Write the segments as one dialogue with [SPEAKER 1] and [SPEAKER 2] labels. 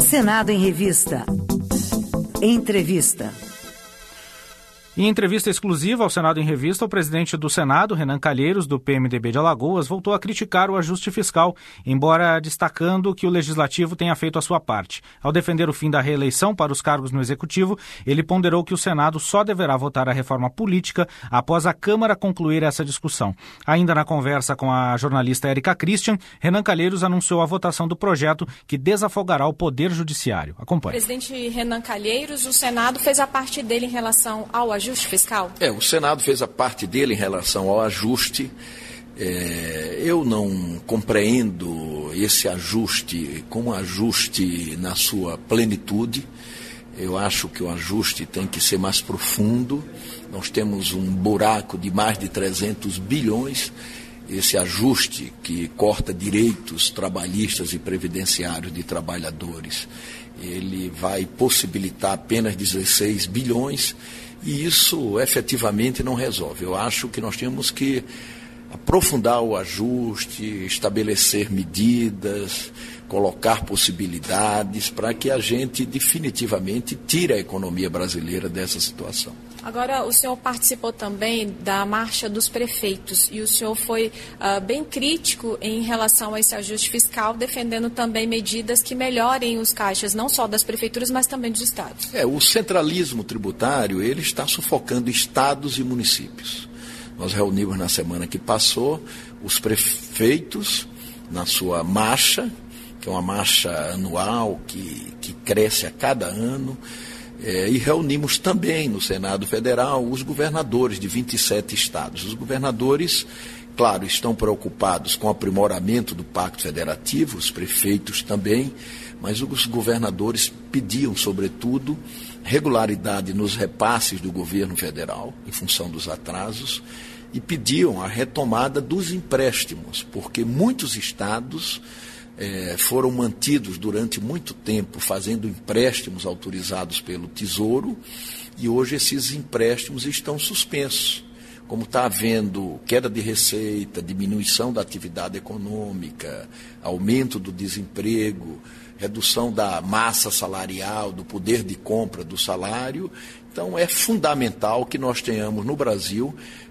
[SPEAKER 1] Senado em Revista. Entrevista.
[SPEAKER 2] Em entrevista exclusiva ao Senado em Revista, o presidente do Senado, Renan Calheiros, do PMDB de Alagoas, voltou a criticar o ajuste fiscal, embora destacando que o Legislativo tenha feito a sua parte. Ao defender o fim da reeleição para os cargos no Executivo, ele ponderou que o Senado só deverá votar a reforma política após a Câmara concluir essa discussão. Ainda na conversa com a jornalista Érica Christian, Renan Calheiros anunciou a votação do projeto que desafogará o Poder Judiciário. Acompanhe.
[SPEAKER 3] Presidente Renan Calheiros, o Senado fez a parte dele em relação ao ajuste fiscal?
[SPEAKER 4] O Senado fez a parte dele em relação ao ajuste. Eu não compreendo esse ajuste como ajuste na sua plenitude. Eu acho que o ajuste tem que ser mais profundo. Nós temos um buraco de mais de 300 bilhões. Esse ajuste que corta direitos trabalhistas e previdenciários de trabalhadores, ele vai possibilitar apenas 16 bilhões. E isso efetivamente não resolve. Eu acho que nós temos que aprofundar o ajuste, estabelecer medidas, colocar possibilidades para que a gente definitivamente tire a economia brasileira dessa situação.
[SPEAKER 3] Agora, o senhor participou também da marcha dos prefeitos e o senhor foi bem crítico em relação a esse ajuste fiscal, defendendo também medidas que melhorem os caixas, não só das prefeituras, mas também dos estados.
[SPEAKER 4] O centralismo tributário, ele está sufocando estados e municípios. Nós reunimos na semana que passou os prefeitos na sua marcha, que é uma marcha anual que cresce a cada ano, e reunimos também no Senado Federal os governadores de 27 estados. Os governadores, claro, estão preocupados com o aprimoramento do Pacto Federativo, os prefeitos também, mas os governadores pediam, sobretudo, regularidade nos repasses do governo federal, em função dos atrasos, e pediam a retomada dos empréstimos, porque muitos estados foram mantidos durante muito tempo fazendo empréstimos autorizados pelo Tesouro e hoje esses empréstimos estão suspensos. Como está havendo queda de receita, diminuição da atividade econômica, aumento do desemprego, redução da massa salarial, do poder de compra do salário. Então, é fundamental que nós tenhamos no Brasil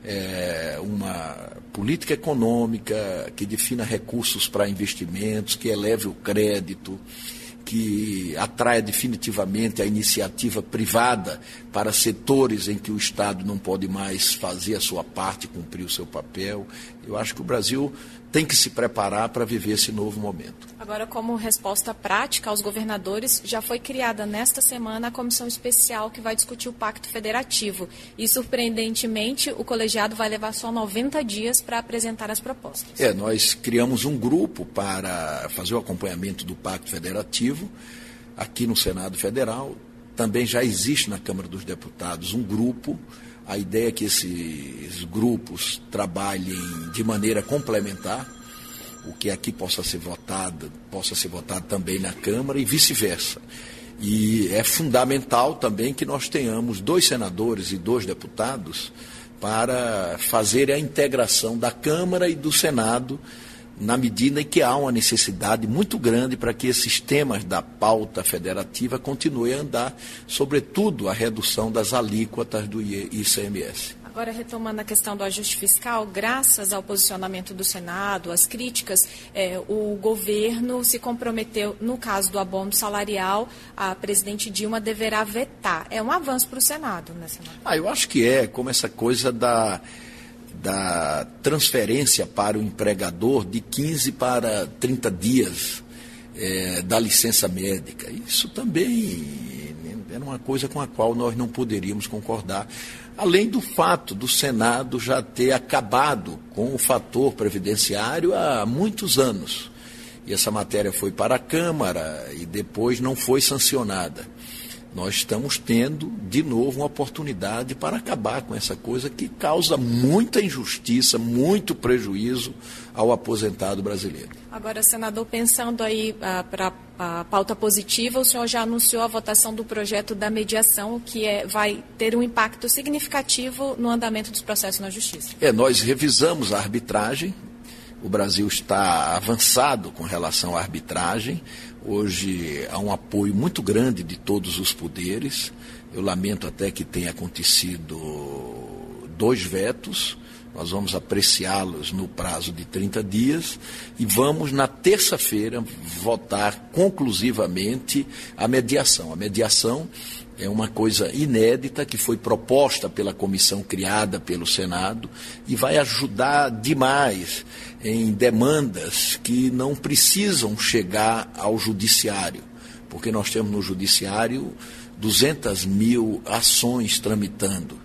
[SPEAKER 4] uma política econômica que defina recursos para investimentos, que eleve o crédito, que atraia definitivamente a iniciativa privada para setores em que o Estado não pode mais fazer a sua parte, cumprir o seu papel. Eu acho que o Brasil tem que se preparar para viver esse novo momento.
[SPEAKER 3] Agora, como resposta prática aos governadores, já foi criada nesta semana a comissão especial que vai discutir o Pacto Federativo. E, surpreendentemente, o colegiado vai levar só 90 dias para apresentar as propostas.
[SPEAKER 4] Nós criamos um grupo para fazer o acompanhamento do Pacto Federativo aqui no Senado Federal. Também já existe na Câmara dos Deputados um grupo. A ideia é que esses grupos trabalhem de maneira complementar, o que aqui possa ser votado também na Câmara e vice-versa. E é fundamental também que nós tenhamos 2 senadores e 2 deputados para fazer a integração da Câmara e do Senado, na medida em que há uma necessidade muito grande para que esses temas da pauta federativa continuem a andar, sobretudo a redução das alíquotas do ICMS.
[SPEAKER 3] Agora, retomando a questão do ajuste fiscal, graças ao posicionamento do Senado, às críticas, o governo se comprometeu, no caso do abono salarial, a presidente Dilma deverá vetar. É um avanço para o Senado, né, senador?
[SPEAKER 4] Eu acho que como essa coisa da transferência para o empregador de 15 para 30 dias da licença médica. Isso também era uma coisa com a qual nós não poderíamos concordar. Além do fato do Senado já ter acabado com o fator previdenciário há muitos anos. E essa matéria foi para a Câmara e depois não foi sancionada. Nós estamos tendo, de novo, uma oportunidade para acabar com essa coisa que causa muita injustiça, muito prejuízo ao aposentado brasileiro.
[SPEAKER 3] Agora, senador, pensando aí para a pauta positiva, o senhor já anunciou a votação do projeto da mediação, que vai ter um impacto significativo no andamento dos processos na Justiça.
[SPEAKER 4] Nós revisamos a arbitragem. O Brasil está avançado com relação à arbitragem. Hoje há um apoio muito grande de todos os poderes. Eu lamento até que tenha acontecido 2 vetos. Nós vamos apreciá-los no prazo de 30 dias e vamos, na terça-feira, votar conclusivamente a mediação. A mediação é uma coisa inédita que foi proposta pela comissão criada pelo Senado e vai ajudar demais em demandas que não precisam chegar ao judiciário, porque nós temos no judiciário 200 mil ações tramitando.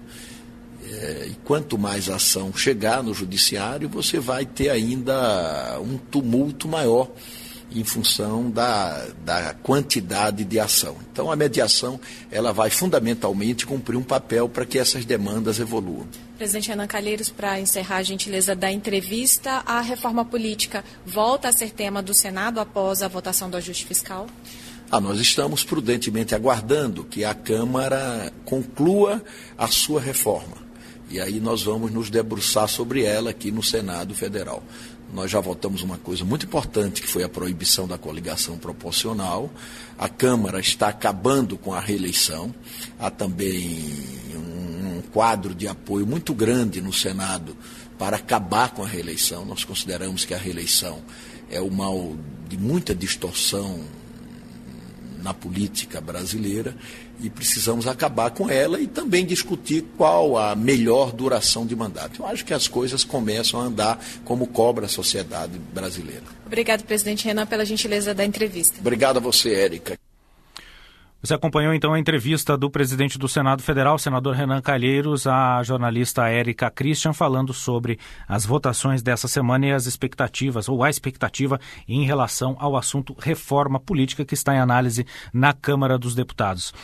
[SPEAKER 4] E quanto mais ação chegar no judiciário, você vai ter ainda um tumulto maior em função da quantidade de ação. Então, a mediação ela vai fundamentalmente cumprir um papel para que essas demandas evoluam.
[SPEAKER 3] Presidente Renan Calheiros, para encerrar a gentileza da entrevista, a reforma política volta a ser tema do Senado após a votação do ajuste fiscal?
[SPEAKER 4] Nós estamos prudentemente aguardando que a Câmara conclua a sua reforma. E aí nós vamos nos debruçar sobre ela aqui no Senado Federal. Nós já votamos uma coisa muito importante, que foi a proibição da coligação proporcional. A Câmara está acabando com a reeleição. Há também um quadro de apoio muito grande no Senado para acabar com a reeleição. Nós consideramos que a reeleição é o mal de muita distorção na política brasileira e precisamos acabar com ela e também discutir qual a melhor duração de mandato. Eu acho que as coisas começam a andar como cobra a sociedade brasileira.
[SPEAKER 3] Obrigado, presidente Renan, pela gentileza da entrevista.
[SPEAKER 4] Obrigado a você, Érica.
[SPEAKER 2] Você acompanhou então a entrevista do presidente do Senado Federal, senador Renan Calheiros, à jornalista Érica Christian, falando sobre as votações dessa semana e as expectativas, ou a expectativa em relação ao assunto reforma política que está em análise na Câmara dos Deputados.